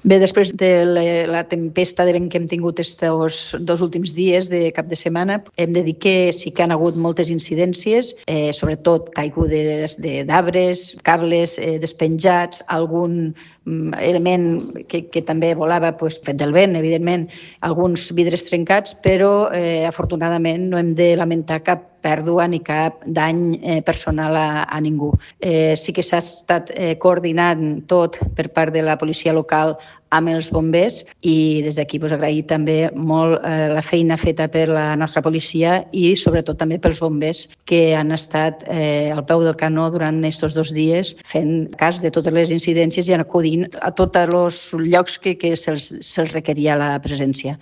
Bé, després de la tempesta de vent que hem tingut aquests 2 últims dies de cap de setmana, hem de dir que sí que han hagut moltes incidències, sobretot caigudes d'arbres, cables despenjats, algun element que també volava fet del vent, evidentment, alguns vidres trencats, però afortunadament no hem de lamentar cap pèrdua ni cap dany personal a ningú. Sí que s'ha estat coordinant tot per part de la policia local amb els bombers i des d'aquí agrair també molt la feina feta per la nostra policia i sobretot també pels bombers que han estat al peu del canó durant aquests 2 dies fent cas de totes les incidències i acudint a tots els llocs que se'ls requeria la presència.